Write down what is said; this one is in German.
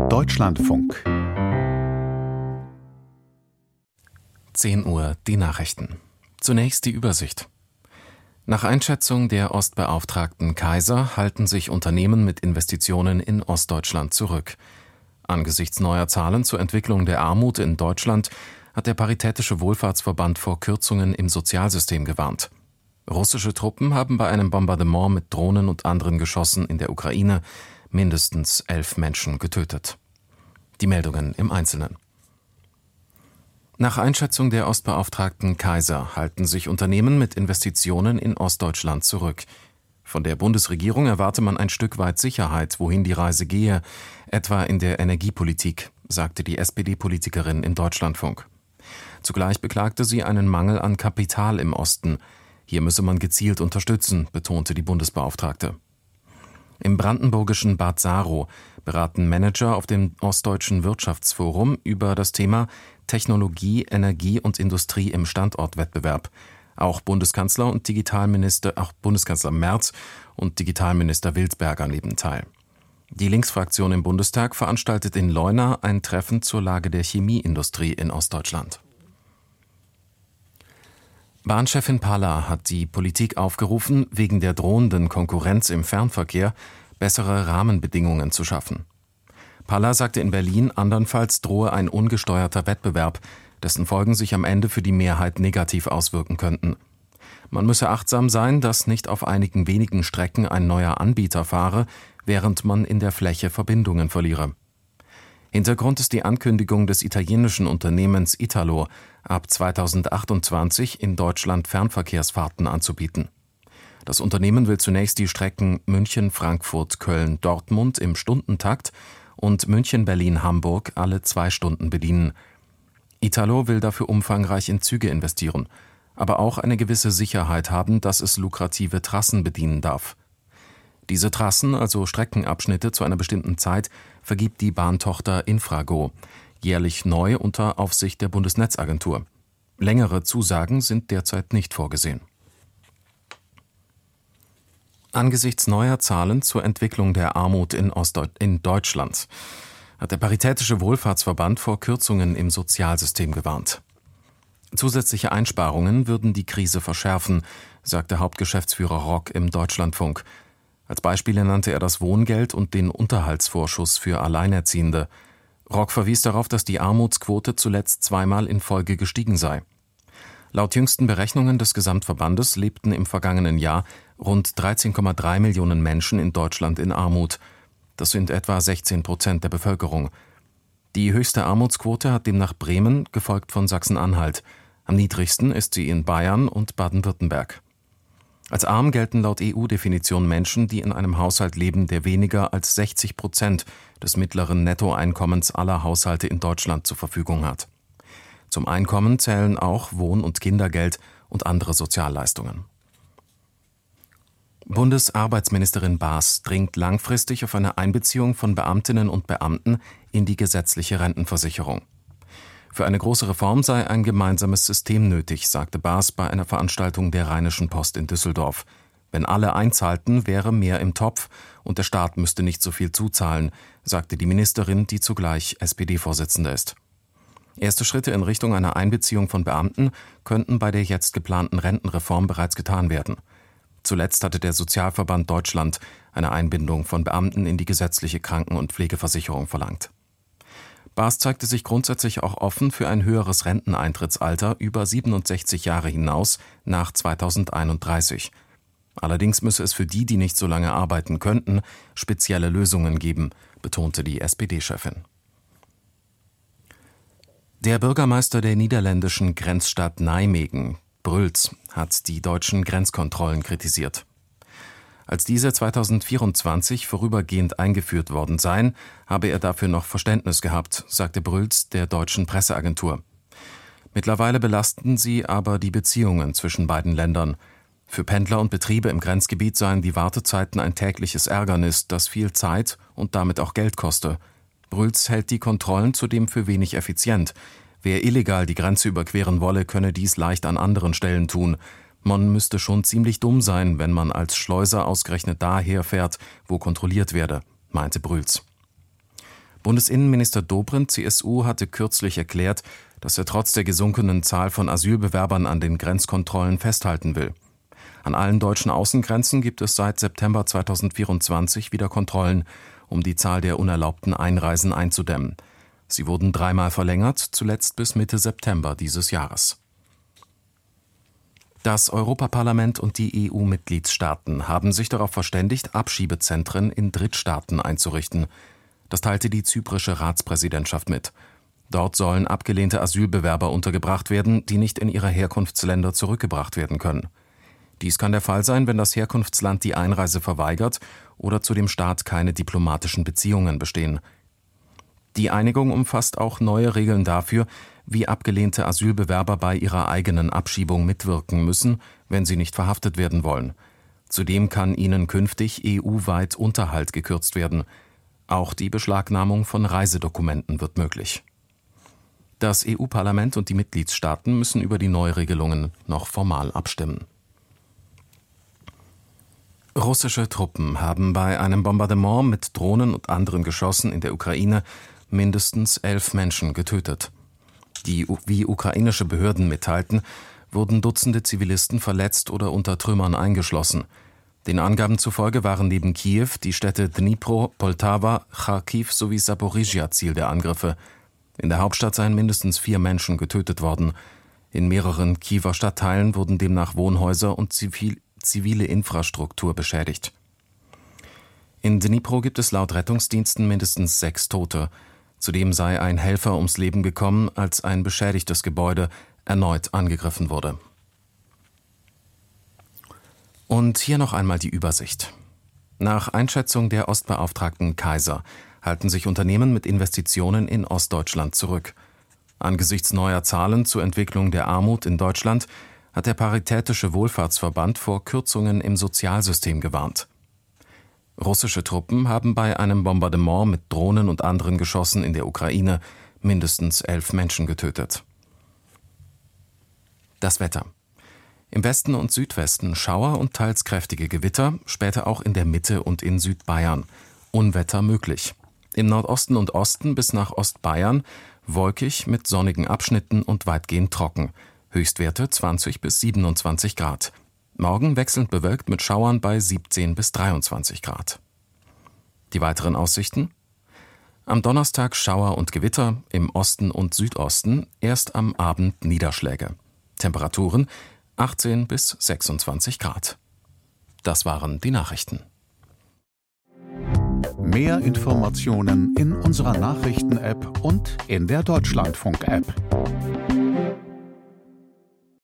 Deutschlandfunk. 10 Uhr, die Nachrichten. Zunächst die Übersicht. Nach Einschätzung der Ostbeauftragten Kaiser halten sich Unternehmen mit Investitionen in Ostdeutschland zurück. Angesichts neuer Zahlen zur Entwicklung der Armut in Deutschland hat der Paritätische Wohlfahrtsverband vor Kürzungen im Sozialsystem gewarnt. Russische Truppen haben bei einem Bombardement mit Drohnen und anderen Geschossen in der Ukraine mindestens 11 Menschen getötet. Die Meldungen im Einzelnen. Nach Einschätzung der Ostbeauftragten Kaiser halten sich Unternehmen mit Investitionen in Ostdeutschland zurück. Von der Bundesregierung erwarte man ein Stück weit Sicherheit, wohin die Reise gehe, etwa in der Energiepolitik, sagte die SPD-Politikerin im Deutschlandfunk. Zugleich beklagte sie einen Mangel an Kapital im Osten. Hier müsse man gezielt unterstützen, betonte die Bundesbeauftragte. Im brandenburgischen Bad Saro beraten Manager auf dem Ostdeutschen Wirtschaftsforum über das Thema Technologie, Energie und Industrie im Standortwettbewerb. Auch Bundeskanzler Merz und Digitalminister Wilsberger nehmen teil. Die Linksfraktion im Bundestag veranstaltet in Leuna ein Treffen zur Lage der Chemieindustrie in Ostdeutschland. Bahnchefin Palla hat die Politik aufgerufen, wegen der drohenden Konkurrenz im Fernverkehr bessere Rahmenbedingungen zu schaffen. Palla sagte in Berlin, andernfalls drohe ein ungesteuerter Wettbewerb, dessen Folgen sich am Ende für die Mehrheit negativ auswirken könnten. Man müsse achtsam sein, dass nicht auf einigen wenigen Strecken ein neuer Anbieter fahre, während man in der Fläche Verbindungen verliere. Hintergrund ist die Ankündigung des italienischen Unternehmens Italo, ab 2028 in Deutschland Fernverkehrsfahrten anzubieten. Das Unternehmen will zunächst die Strecken München, Frankfurt, Köln, Dortmund im Stundentakt und München, Berlin, Hamburg alle 2 Stunden bedienen. Italo will dafür umfangreich in Züge investieren, aber auch eine gewisse Sicherheit haben, dass es lukrative Trassen bedienen darf. Diese Trassen, also Streckenabschnitte zu einer bestimmten Zeit, vergibt die Bahntochter Infrago, jährlich neu unter Aufsicht der Bundesnetzagentur. Längere Zusagen sind derzeit nicht vorgesehen. Angesichts neuer Zahlen zur Entwicklung der Armut in Deutschland hat der Paritätische Wohlfahrtsverband vor Kürzungen im Sozialsystem gewarnt. Zusätzliche Einsparungen würden die Krise verschärfen, sagte Hauptgeschäftsführer Rock im Deutschlandfunk. Als Beispiele nannte er das Wohngeld und den Unterhaltsvorschuss für Alleinerziehende. Rock verwies darauf, dass die Armutsquote zuletzt 2-mal in Folge gestiegen sei. Laut jüngsten Berechnungen des Gesamtverbandes lebten im vergangenen Jahr rund 13,3 Millionen Menschen in Deutschland in Armut. Das sind etwa 16% der Bevölkerung. Die höchste Armutsquote hat demnach Bremen, gefolgt von Sachsen-Anhalt. Am niedrigsten ist sie in Bayern und Baden-Württemberg. Als arm gelten laut EU-Definition Menschen, die in einem Haushalt leben, der weniger als 60% des mittleren Nettoeinkommens aller Haushalte in Deutschland zur Verfügung hat. Zum Einkommen zählen auch Wohn- und Kindergeld und andere Sozialleistungen. Bundesarbeitsministerin Baas dringt langfristig auf eine Einbeziehung von Beamtinnen und Beamten in die gesetzliche Rentenversicherung. Für eine große Reform sei ein gemeinsames System nötig, sagte Baas bei einer Veranstaltung der Rheinischen Post in Düsseldorf. Wenn alle einzahlten, wäre mehr im Topf und der Staat müsste nicht so viel zuzahlen, sagte die Ministerin, die zugleich SPD-Vorsitzende ist. Erste Schritte in Richtung einer Einbeziehung von Beamten könnten bei der jetzt geplanten Rentenreform bereits getan werden. Zuletzt hatte der Sozialverband Deutschland eine Einbindung von Beamten in die gesetzliche Kranken- und Pflegeversicherung verlangt. Baas zeigte sich grundsätzlich auch offen für ein höheres Renteneintrittsalter über 67 Jahre hinaus nach 2031. Allerdings müsse es für die, die nicht so lange arbeiten könnten, spezielle Lösungen geben, betonte die SPD-Chefin. Der Bürgermeister der niederländischen Grenzstadt Nijmegen, Bruls, hat die deutschen Grenzkontrollen kritisiert. Als diese 2024 vorübergehend eingeführt worden seien, habe er dafür noch Verständnis gehabt, sagte Bruls der deutschen Presseagentur. Mittlerweile belasten sie aber die Beziehungen zwischen beiden Ländern. Für Pendler und Betriebe im Grenzgebiet seien die Wartezeiten ein tägliches Ärgernis, das viel Zeit und damit auch Geld koste. Bruls hält die Kontrollen zudem für wenig effizient. Wer illegal die Grenze überqueren wolle, könne dies leicht an anderen Stellen tun. Man müsste schon ziemlich dumm sein, wenn man als Schleuser ausgerechnet daher fährt, wo kontrolliert werde, meinte Bruls. Bundesinnenminister Dobrindt, CSU, hatte kürzlich erklärt, dass er trotz der gesunkenen Zahl von Asylbewerbern an den Grenzkontrollen festhalten will. An allen deutschen Außengrenzen gibt es seit September 2024 wieder Kontrollen, um die Zahl der unerlaubten Einreisen einzudämmen. Sie wurden 3-mal verlängert, zuletzt bis Mitte September dieses Jahres. Das Europaparlament und die EU-Mitgliedstaaten haben sich darauf verständigt, Abschiebezentren in Drittstaaten einzurichten. Das teilte die zyprische Ratspräsidentschaft mit. Dort sollen abgelehnte Asylbewerber untergebracht werden, die nicht in ihre Herkunftsländer zurückgebracht werden können. Dies kann der Fall sein, wenn das Herkunftsland die Einreise verweigert oder zu dem Staat keine diplomatischen Beziehungen bestehen. Die Einigung umfasst auch neue Regeln dafür, wie abgelehnte Asylbewerber bei ihrer eigenen Abschiebung mitwirken müssen, wenn sie nicht verhaftet werden wollen. Zudem kann ihnen künftig EU-weit Unterhalt gekürzt werden. Auch die Beschlagnahmung von Reisedokumenten wird möglich. Das EU-Parlament und die Mitgliedstaaten müssen über die Neuregelungen noch formal abstimmen. Russische Truppen haben bei einem Bombardement mit Drohnen und anderen Geschossen in der Ukraine mindestens 11 Menschen getötet. Wie ukrainische Behörden mitteilten, wurden Dutzende Zivilisten verletzt oder unter Trümmern eingeschlossen. Den Angaben zufolge waren neben Kiew die Städte Dnipro, Poltawa, Charkiw sowie Saporizhia Ziel der Angriffe. In der Hauptstadt seien mindestens 4 Menschen getötet worden. In mehreren Kiewer Stadtteilen wurden demnach Wohnhäuser und zivile Infrastruktur beschädigt. In Dnipro gibt es laut Rettungsdiensten mindestens 6 Tote. Zudem sei ein Helfer ums Leben gekommen, als ein beschädigtes Gebäude erneut angegriffen wurde. Und hier noch einmal die Übersicht. Nach Einschätzung der Ostbeauftragten Kaiser halten sich Unternehmen mit Investitionen in Ostdeutschland zurück. Angesichts neuer Zahlen zur Entwicklung der Armut in Deutschland hat der Paritätische Wohlfahrtsverband vor Kürzungen im Sozialsystem gewarnt. Russische Truppen haben bei einem Bombardement mit Drohnen und anderen Geschossen in der Ukraine mindestens 11 Menschen getötet. Das Wetter. Im Westen und Südwesten Schauer und teils kräftige Gewitter, später auch in der Mitte und in Südbayern. Unwetter möglich. Im Nordosten und Osten bis nach Ostbayern wolkig mit sonnigen Abschnitten und weitgehend trocken. Höchstwerte 20 bis 27 Grad. Morgen wechselnd bewölkt mit Schauern bei 17 bis 23 Grad. Die weiteren Aussichten? Am Donnerstag Schauer und Gewitter, im Osten und Südosten, erst am Abend Niederschläge. Temperaturen 18 bis 26 Grad. Das waren die Nachrichten. Mehr Informationen in unserer Nachrichten-App und in der Deutschlandfunk-App.